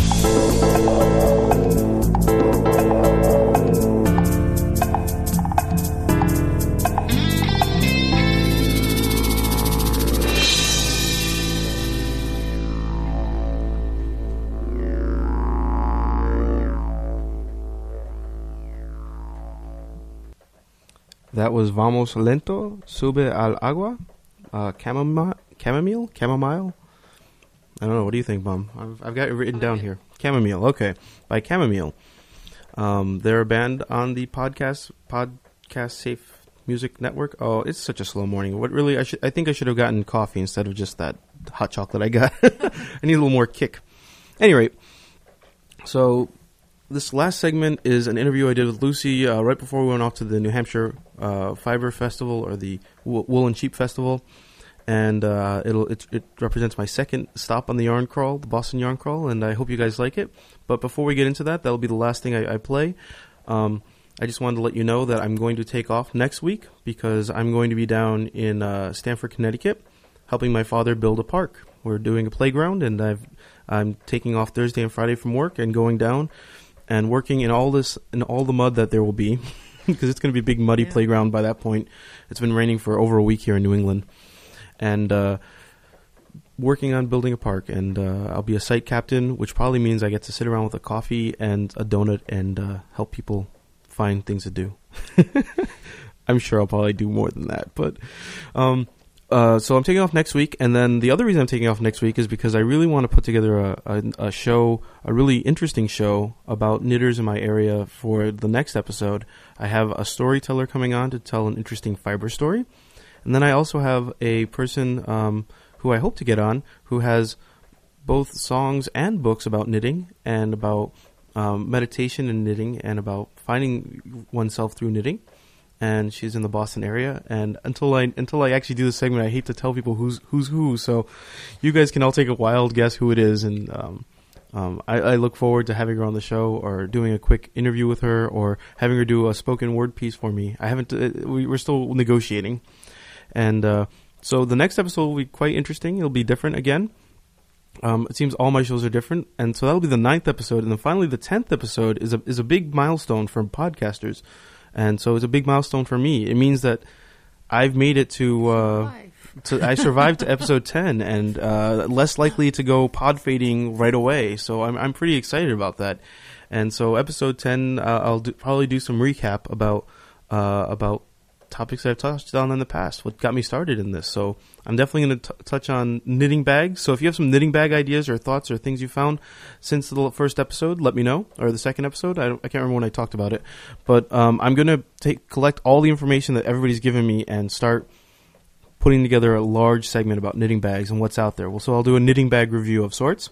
That was Vamos Lento, Sube al Agua, uh, chamomile, chamomile, chamomile. I don't know. What do you think, Bum? I've, I've got it written down here. Chamomile, okay, by Chamomile. Um, they're a band on the podcast podcast Safe Music Network. Oh, it's such a slow morning. What really? I should. I think I should have gotten coffee instead of just that hot chocolate I got. I need a little more kick. Anyway, so this last segment is an interview I did with Lucy uh, right before we went off to the New Hampshire uh, Fiber Festival, or the Wool and Sheep Festival, and uh, it'll it, it represents my second stop on the yarn crawl, the Boston Yarn Crawl, and I hope you guys like it. But before we get into that, that'll be the last thing I, I play. Um, I just wanted to let you know that I'm going to take off next week because I'm going to be down in uh, Stamford, Connecticut, helping my father build a park. We're doing a playground, and I've I'm taking off Thursday and Friday from work and going down and working in all this in all the mud that there will be, because it's going to be a big muddy yeah. playground by that point. It's been raining for over a week here in New England, and uh, working on building a park. And uh, I'll be a site captain, which probably means I get to sit around with a coffee and a donut and uh, help people find things to do. I'm sure I'll probably do more than that. But um, uh, so I'm taking off next week, and then the other reason I'm taking off next week is because I really want to put together a, a, a show, a really interesting show about knitters in my area for the next episode. I have a storyteller coming on to tell an interesting fiber story, and then I also have a person um, who I hope to get on who has both songs and books about knitting and about um, meditation and knitting and about finding oneself through knitting. And she's in the Boston area. And until I until I actually do this segment, I hate to tell people who's who's who. So you guys can all take a wild guess who it is. And um, um, I, I look forward to having her on the show or doing a quick interview with her or having her do a spoken word piece for me. I haven't. Uh, we, we're still negotiating. And uh, so the next episode will be quite interesting. It'll be different again. Um, it seems all my shows are different, and so that'll be the ninth episode, and then finally the tenth episode is a is a big milestone for podcasters, and so it's a big milestone for me. It means that I've made it to uh, to I survived to episode ten, and uh, less likely to go pod fading right away. So I'm I'm pretty excited about that, and so episode ten, uh, I'll do, probably do some recap about uh, about. topics I've touched on in the past, what got me started in this. So I'm definitely going to touch on knitting bags. So if you have some knitting bag ideas or thoughts or things you found since the first episode, let me know, or the second episode. I, don't, I can't remember when I talked about it, but um, I'm going to take collect all the information that everybody's given me and start putting together a large segment about knitting bags and what's out there. Well, so I'll do a knitting bag review of sorts.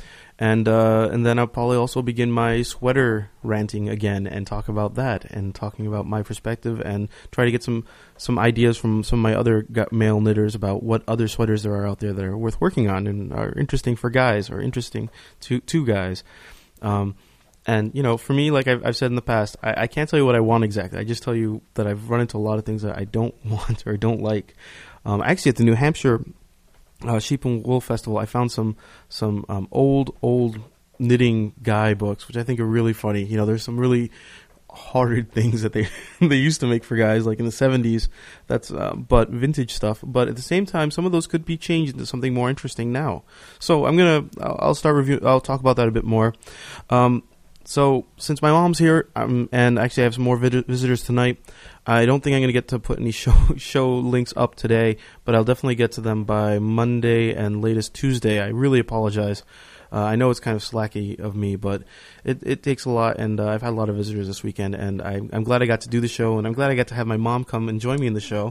And uh, and then I'll probably also begin my sweater ranting again and talk about that and talking about my perspective and try to get some, some ideas from some of my other male knitters about what other sweaters there are out there that are worth working on and are interesting for guys or interesting to, to guys. Um, and, you know, for me, like I've, I've said in the past, I, I can't tell you what I want exactly. I just tell you that I've run into a lot of things that I don't want or don't like. Um, actually, at the New Hampshire Uh, Sheep and Wool Festival, I found some some um, old old knitting guy books, which I think are really funny. You know, there's some really horrid things that they they used to make for guys, like in the seventies. That's uh, but vintage stuff. But at the same time, some of those could be changed into something more interesting now. So I'm gonna I'll, I'll start review. I'll talk about that a bit more. Um, so since my mom's here, um, and actually I have some more vid- visitors tonight. I don't think I'm going to get to put any show show links up today, but I'll definitely get to them by Monday and latest Tuesday. I really apologize. Uh, I know it's kind of slacky of me, but it, it takes a lot, and uh, I've had a lot of visitors this weekend, and I, I'm glad I got to do the show, and I'm glad I got to have my mom come and join me in the show.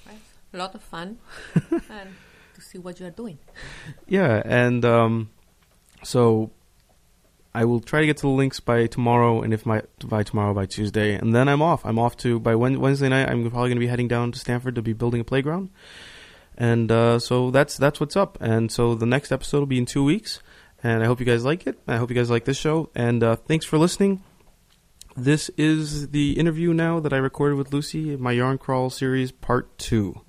A lot of fun and to see what you're doing. Yeah, and um, so I will try to get to the links by tomorrow, and if my by tomorrow, by Tuesday, and then I'm off. I'm off to, by Wednesday night, I'm probably going to be heading down to Stanford to be building a playground. And uh, so that's that's what's up. And so the next episode will be in two weeks, and I hope you guys like it. I hope you guys like this show, and uh, thanks for listening. This is the interview now that I recorded with Lucy in my Yarn Crawl series, part two.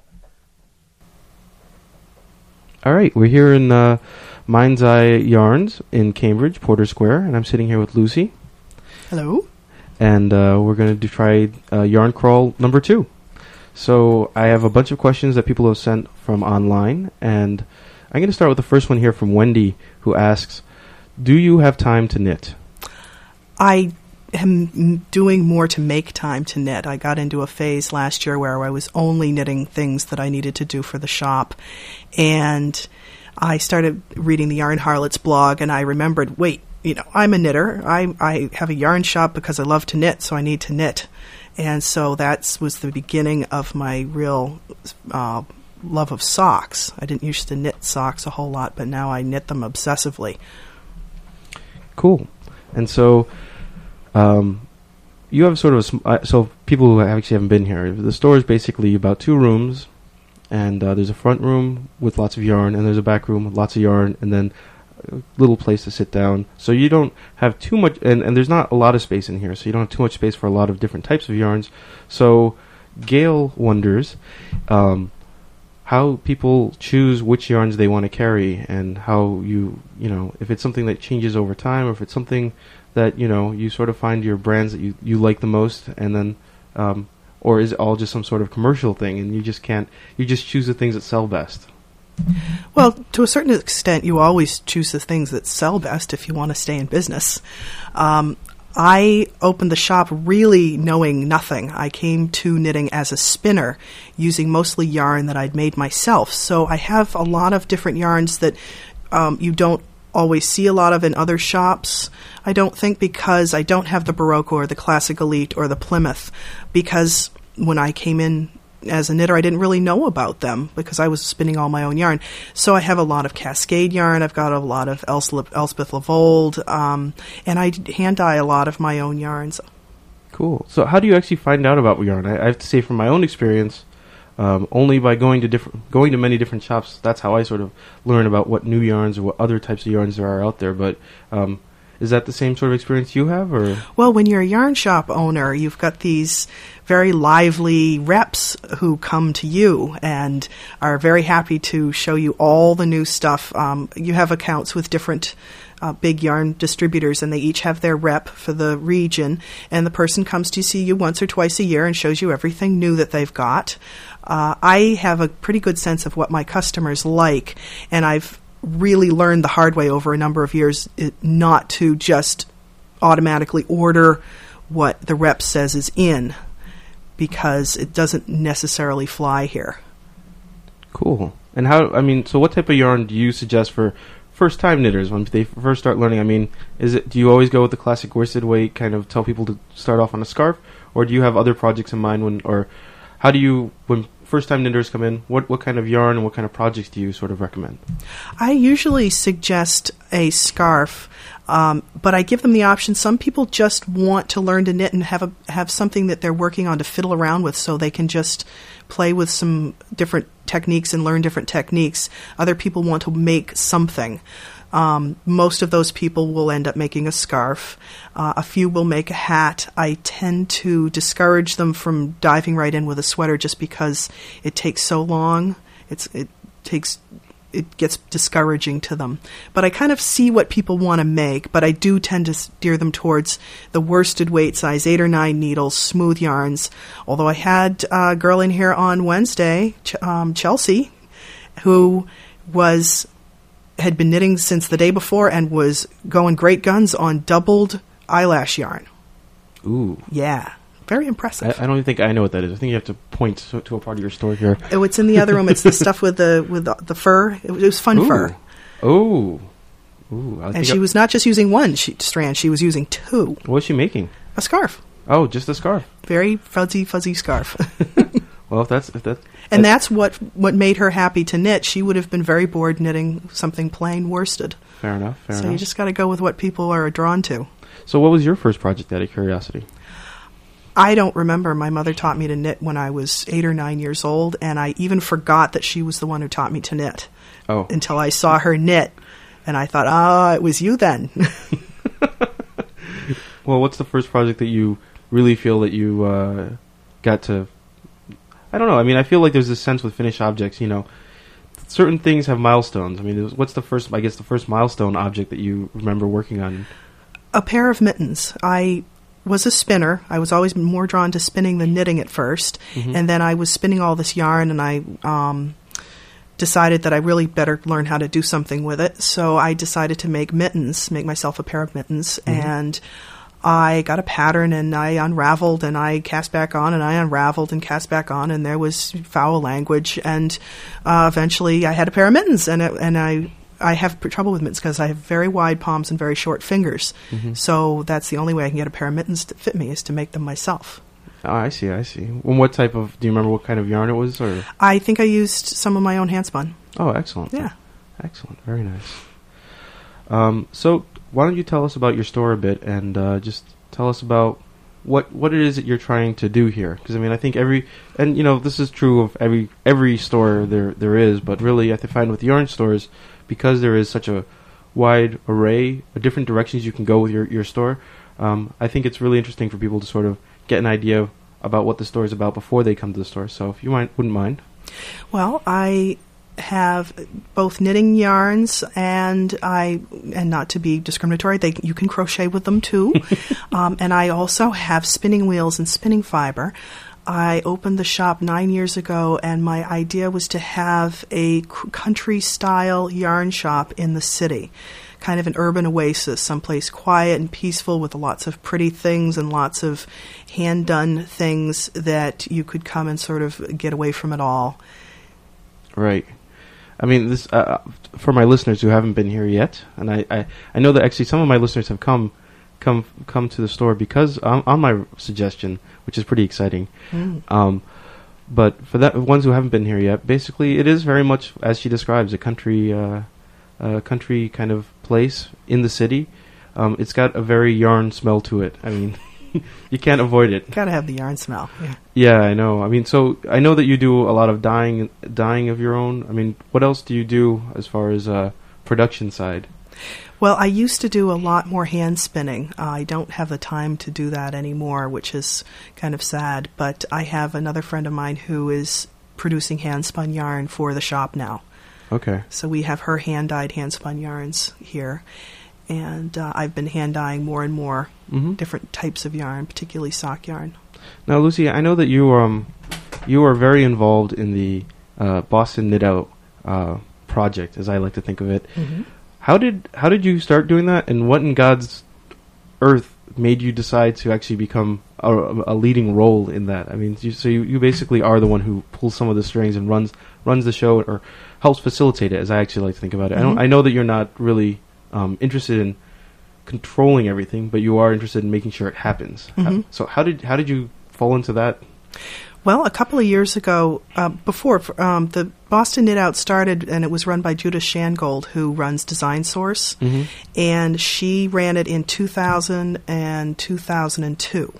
All right, we're here in uh, Mind's Eye Yarns in Cambridge, Porter Square, and I'm sitting here with Lucy. Hello. And uh, we're going to try uh, Yarn Crawl number two. So I have a bunch of questions that people have sent from online, and I'm going to start with the first one here from Wendy, who asks, do you have time to knit? I am doing more to make time to knit. I got into a phase last year where I was only knitting things that I needed to do for the shop, and I started reading the Yarn Harlots blog, and I remembered, wait, you know, I'm a knitter. I I have a yarn shop because I love to knit, so I need to knit. And so that was the beginning of my real uh, love of socks. I didn't used to knit socks a whole lot, but now I knit them obsessively. Cool. And so um, you have sort of a... Sm- uh, so people who actually haven't been here, the store is basically about two rooms, and uh, there's a front room with lots of yarn, and there's a back room with lots of yarn, and then a little place to sit down. So you don't have too much, and, and there's not a lot of space in here, so you don't have too much space for a lot of different types of yarns. So Gail wonders um, how people choose which yarns they want to carry, and how you, you know, if it's something that changes over time, or if it's something that, you know, you sort of find your brands that you, you like the most, and then... Um, or is it all just some sort of commercial thing, and you just can't, you just choose the things that sell best? Well, to a certain extent, you always choose the things that sell best if you want to stay in business. Um, I opened the shop really knowing nothing. I came to knitting as a spinner, using mostly yarn that I'd made myself. So I have a lot of different yarns that um, you don't always see a lot of in other shops, I don't think, because I don't have the Baroque or the Classic Elite or the Plymouth, because when I came in as a knitter, I didn't really know about them because I was spinning all my own yarn. So I have a lot of Cascade yarn. I've got a lot of Elsle- Elspeth Levold, um, and I hand dye a lot of my own yarns. Cool. So how do you actually find out about yarn? I, I have to say, from my own experience, um, only by going to different, going to many different shops, that's how I sort of learn about what new yarns or what other types of yarns there are out there. But um, is that the same sort of experience you have, or? Well, when you're a yarn shop owner, you've got these very lively reps who come to you and are very happy to show you all the new stuff. Um, you have accounts with different uh, big yarn distributors, and they each have their rep for the region, and the person comes to see you once or twice a year and shows you everything new that they've got. Uh, I have a pretty good sense of what my customers like, and I've really learned the hard way over a number of years it, not to just automatically order what the rep says is in, because it doesn't necessarily fly here. Cool. And how, I mean, so what type of yarn do you suggest for first-time knitters when they first start learning? I mean, is it, do you always go with the classic worsted weight, kind of tell people to start off on a scarf, or do you have other projects in mind when, or how do you, when first-time knitters come in, what, what kind of yarn and what kind of projects do you sort of recommend? I usually suggest a scarf, um, but I give them the option. Some people just want to learn to knit and have a, have something that they're working on to fiddle around with, so they can just play with some different techniques and learn different techniques. Other people want to make something. Um, most of those people will end up making a scarf. Uh, a few will make a hat. I tend to discourage them from diving right in with a sweater just because it takes so long. It's it takes it gets discouraging to them. But I kind of see what people want to make, but I do tend to steer them towards the worsted weight size eight or nine needles, smooth yarns. Although I had a girl in here on Wednesday, Ch- um, Chelsea, who was had been knitting since the day before and was going great guns on doubled eyelash yarn. Ooh. Yeah. Very impressive. I, I don't even think I know what that is. I think you have to point to, to a part of your store here. Oh, it's in the other room. It's the stuff with the with the, the fur. It, it was fun Ooh. fur. Oh. Ooh. I and think she I, was not just using one she, strand. She was using two. What was she making? A scarf. Oh, just a scarf. Very fuzzy, fuzzy scarf. Well, if that's if that, and that's, that's what what made her happy to knit. She would have been very bored knitting something plain worsted. Fair enough. Fair so enough. you just got to go with what people are drawn to. So, what was your first project, out of curiosity? I don't remember. My mother taught me to knit when I was eight or nine years old, and I even forgot that she was the one who taught me to knit. Oh. Until I saw her knit, and I thought, ah, it was you then. Well, what's the first project that you really feel that you uh, got to? I don't know. I mean, I feel like there's this sense with finished objects, you know, certain things have milestones. I mean, what's the first, I guess, the first milestone object that you remember working on? A pair of mittens. I was a spinner. I was always more drawn to spinning than knitting at first. Mm-hmm. And then I was spinning all this yarn, and I um, decided that I really better learn how to do something with it. So I decided to make mittens, make myself a pair of mittens. Mm-hmm. And I got a pattern, and I unraveled, and I cast back on, and I unraveled and cast back on, and there was foul language, and uh, eventually I had a pair of mittens, and it, and I I have p- trouble with mittens because I have very wide palms and very short fingers, mm-hmm. so that's the only way I can get a pair of mittens to fit me is to make them myself. Oh, I see, I see. And what type of, do you remember what kind of yarn it was? Or I think I used some of my own hand spun. Oh, excellent. Yeah. Excellent, very nice. Um, so why don't you tell us about your store a bit, and uh, just tell us about what what it is that you're trying to do here? Because I mean, I think every, and you know, this is true of every every store there there is, but really, I find with yarn stores, because there is such a wide array of different directions you can go with your your store. Um, I think it's really interesting for people to sort of get an idea about what the store is about before they come to the store. So, if you might, wouldn't mind. Well, I have both knitting yarns, and I, and not to be discriminatory, they you can crochet with them too. um, and I also have spinning wheels and spinning fiber. I opened the shop nine years ago, and my idea was to have a c- country-style yarn shop in the city, kind of an urban oasis, someplace quiet and peaceful with lots of pretty things and lots of hand-done things that you could come and sort of get away from it all. Right. I mean, this uh, for my listeners who haven't been here yet, and I, I, I know that actually some of my listeners have come come come to the store because um, on my suggestion, which is pretty exciting. Mm. Um, but for that ones who haven't been here yet, basically it is very much as she describes, a country uh, a country kind of place in the city. Um, it's got a very yarn smell to it. I mean, you can't avoid it. Gotta have the yarn smell. Yeah. Yeah, I know. I mean, so I know that you do a lot of dyeing, dyeing of your own. I mean, what else do you do as far as uh, production side? Well, I used to do a lot more hand spinning. Uh, I don't have the time to do that anymore, which is kind of sad. But I have another friend of mine who is producing hand spun yarn for the shop now. Okay. So we have her hand dyed, hand spun yarns here. And uh, I've been hand dyeing more and more Mm-hmm. different types of yarn, particularly sock yarn. Now, Lucy, I know that you um you are very involved in the uh, Boston Knit Out uh, project, as I like to think of it. Mm-hmm. How did how did you start doing that, and what in God's earth made you decide to actually become a, a leading role in that? I mean, you, so you, you basically are the one who pulls some of the strings and runs runs the show, or helps facilitate it, as I actually like to think about it. Mm-hmm. I don't. I know that you're not really um, interested in controlling everything, but you are interested in making sure it happens. Mm-hmm. How, so how did how did you fall into that? Well, a couple of years ago, uh, before um, the Boston Knit Out started, and it was run by Judith Shangold, who runs Design Source, Mm-hmm. and she ran it in two thousand and two thousand two.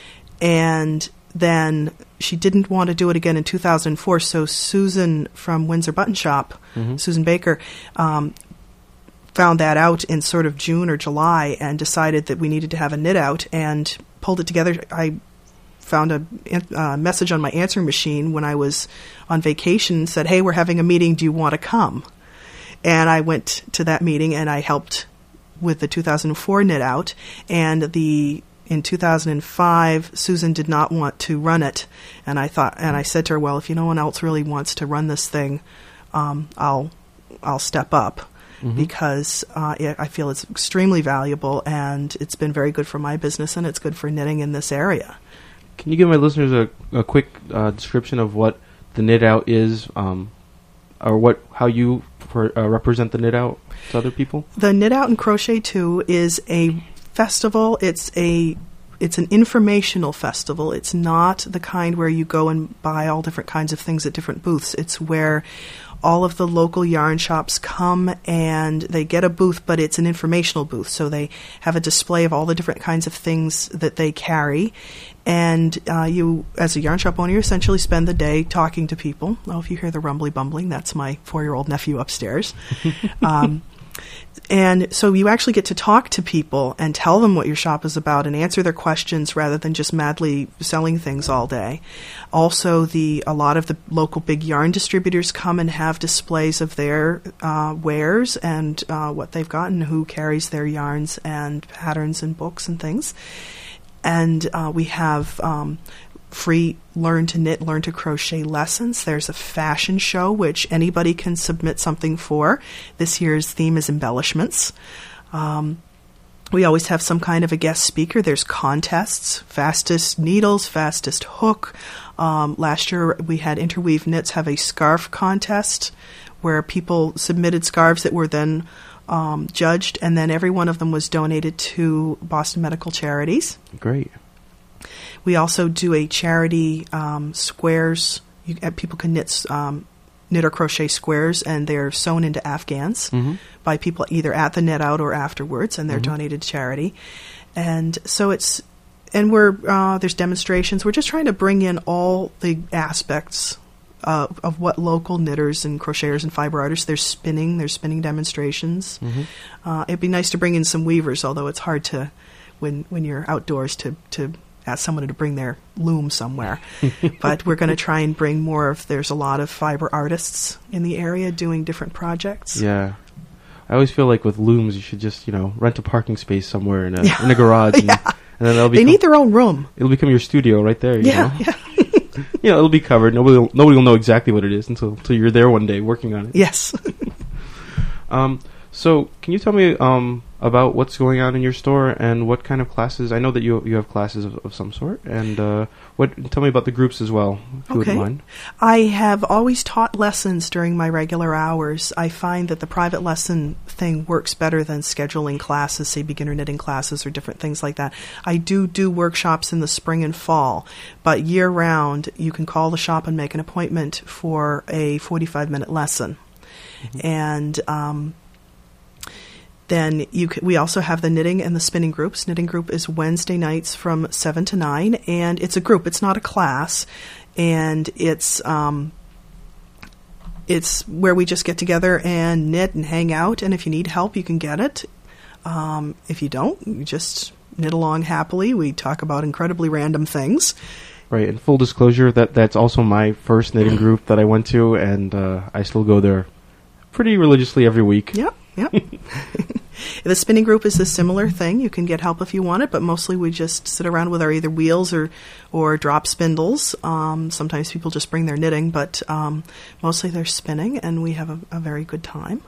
And then she didn't want to do it again in two thousand four, so Susan from Windsor Button Shop, Mm-hmm. Susan Baker, um, found that out in sort of June or July and decided that we needed to have a knit out and pulled it together. I found a uh, message on my answering machine when I was on vacation and said, "Hey, we're having a meeting. Do you want to come?" And I went to that meeting and I helped with the two thousand four knit out. And the in two thousand five, Susan did not want to run it, and I thought, and I said to her, "Well, if you no one else really wants to run this thing, um, I'll I'll step up." Mm-hmm. Because uh, it, I feel it's extremely valuable, and it's been very good for my business, and it's good for knitting in this area. Can you give my listeners a, a quick uh, description of what the Knit Out is, um, or what how you for, uh, represent the Knit Out to other people? The Knit Out and Crochet two is a festival. It's a it's an informational festival. It's not the kind where you go and buy all different kinds of things at different booths. It's where all of the local yarn shops come and they get a booth, but it's an informational booth. So they have a display of all the different kinds of things that they carry. And uh, you, as a yarn shop owner, you essentially spend the day talking to people. Oh, if you hear the rumbly bumbling, that's my four-year-old nephew upstairs. um, and so you actually get to talk to people and tell them what your shop is about and answer their questions rather than just madly selling things all day. Also, the a lot of the local big yarn distributors come and have displays of their uh, wares and uh, what they've got and who carries their yarns and patterns and books and things. And uh, we have um, free learn to knit, learn to crochet lessons. There's a fashion show which anybody can submit something for. This year's theme is embellishments. Um, we always have some kind of a guest speaker. There's contests, fastest needles, fastest hook. Um, last year we had Interweave Knits have a scarf contest where people submitted scarves that were then um, judged, and then every one of them was donated to Boston Medical Charities. Great. We also do a charity um, squares. You, uh, people can knit um, knit or crochet squares, and they're sewn into Afghans Mm-hmm. by people either at the knit out or afterwards, and they're Mm-hmm. donated to charity. And so it's, and we're uh, there's demonstrations. We're just trying to bring in all the aspects uh, of what local knitters and crocheters and fiber artists. There's spinning. There's spinning demonstrations. Mm-hmm. Uh, it'd be nice to bring in some weavers, although it's hard to when when you're outdoors to to ask someone to bring their loom somewhere. But we're going to try and bring more of, there's a lot of fiber artists in the area doing different projects. Yeah. I always feel like with looms, you should just, you know, rent a parking space somewhere in a Yeah. in a garage, and, Yeah. and then they'll They become, need their own room. it'll become your studio right there. You Yeah, know? yeah. you know, it'll be covered. Nobody will, nobody will know exactly what it is until until you're there one day working on it. Yes. um. So, can you tell me um about what's going on in your store and what kind of classes? I know that you you have classes of, of some sort, and uh, what? Tell me about the groups as well, if you Okay. wouldn't mind. I have always taught lessons during my regular hours. I find that the private lesson thing works better than scheduling classes, say beginner knitting classes or different things like that. I do do workshops in the spring and fall, but year round, you can call the shop and make an appointment for a forty-five minute lesson. Mm-hmm. And um, then you c- we also have the knitting and the spinning groups. Knitting group is Wednesday nights from seven to nine, and it's a group. It's not a class, and it's um, it's where we just get together and knit and hang out, and if you need help, you can get it. Um, if you don't, you just knit along happily. We talk about incredibly random things. Right, and full disclosure, that that's also my first knitting group that I went to, and uh, I still go there pretty religiously every week. Yep, yep. The spinning group is a similar thing. You can get help if you want it, but mostly we just sit around with our either wheels or, or drop spindles. Um, sometimes people just bring their knitting, but um, mostly they're spinning, and we have a, a very good time.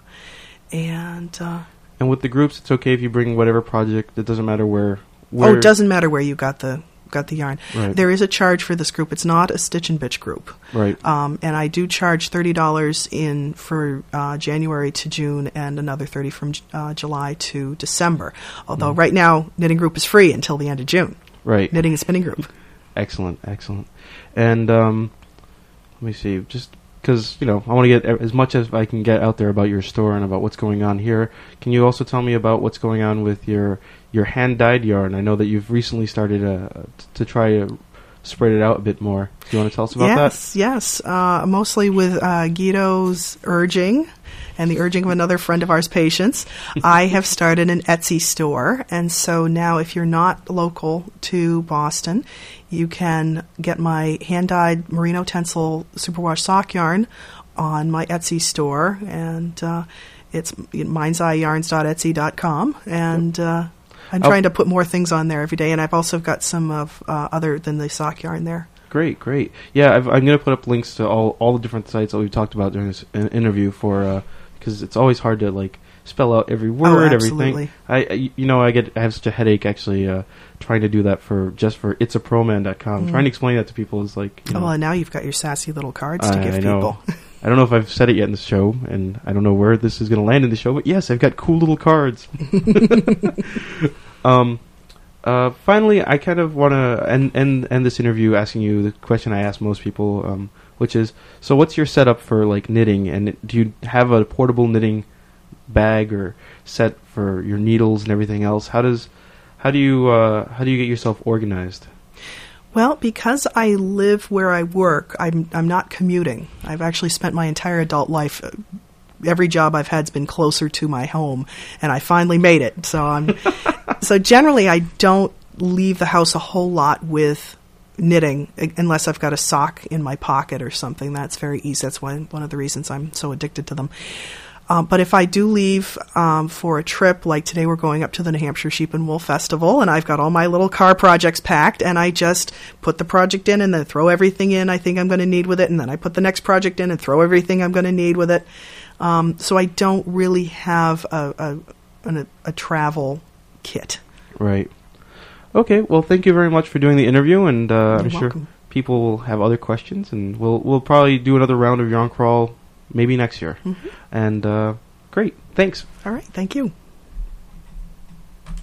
And uh, And with the groups, it's okay if you bring whatever project. It doesn't matter where. where oh, it doesn't matter where you got the got the yarn. Right. There is a charge for this group. It's not a Stitch and Bitch group. Right. Um, and I do charge thirty dollars in for uh, January to June, and another thirty from uh, July to December. Although Mm. right now, knitting group is free until the end of June. Right. Knitting and spinning group. Excellent, excellent. And um, let me see, just because, you know, I want to get a- as much as I can get out there about your store and about what's going on here. Can you also tell me about what's going on with your your hand-dyed yarn? I know that you've recently started uh, t- to try to spread it out a bit more. Do you want to tell us about yes, yes. Uh, mostly with uh, Guido's urging and the urging of another friend of ours, Patience, I have started an Etsy store. And so now if you're not local to Boston, you can get my hand-dyed merino tencel superwash sock yarn on my Etsy store. And uh, it's minds eye yarns dot etsy dot com. And uh, I'm I'll- trying to put more things on there every day. And I've also got some of uh, other than the sock yarn there. that? Great, great. Yeah, I've, I'm going to put up links to all, all the different sites that we've talked about during this in- interview for, because it's always hard to, like, spell out every word, absolutely. everything. I, I- you know, I get I have such a headache actually uh, trying to do that for just for it's a pro man dot com. Mm. Trying to explain that to people is like, you know, Oh, well, and now you've got your sassy little cards to I- give I know. people. I don't know if I've said it yet in the show, and I don't know where this is going to land in the show, but yes, I've got cool little cards. um, uh, finally, I kind of want to end, end end this interview asking you the question I ask most people, um, which is, so what's your setup for like knitting, and do you have a portable knitting bag or set for your needles and everything else? How does how do you uh, how do you get yourself organized? Well, because I live where I work, I'm I'm not commuting. I've actually spent my entire adult life. Uh, every job I've had's been closer to my home, and I finally made it. So I'm. so generally, I don't leave the house a whole lot with knitting, uh, unless I've got a sock in my pocket or something. That's very easy. That's one one of the reasons I'm so addicted to them. Um, but if I do leave um, for a trip, like today we're going up to the New Hampshire Sheep and Wool Festival, and I've got all my little car projects packed, and I just put the project in and then throw everything in I think I'm going to need with it, and then I put the next project in and throw everything I'm going to need with it. Um, so I don't really have a, a, an, a travel kit. Right. Okay. Well, thank you very much for doing the interview, and uh, I'm You're sure welcome. people will have other questions, and we'll we'll probably do another round of Yarn Crawl maybe next year. Mm-hmm. And uh, great. Thanks. All right, thank you.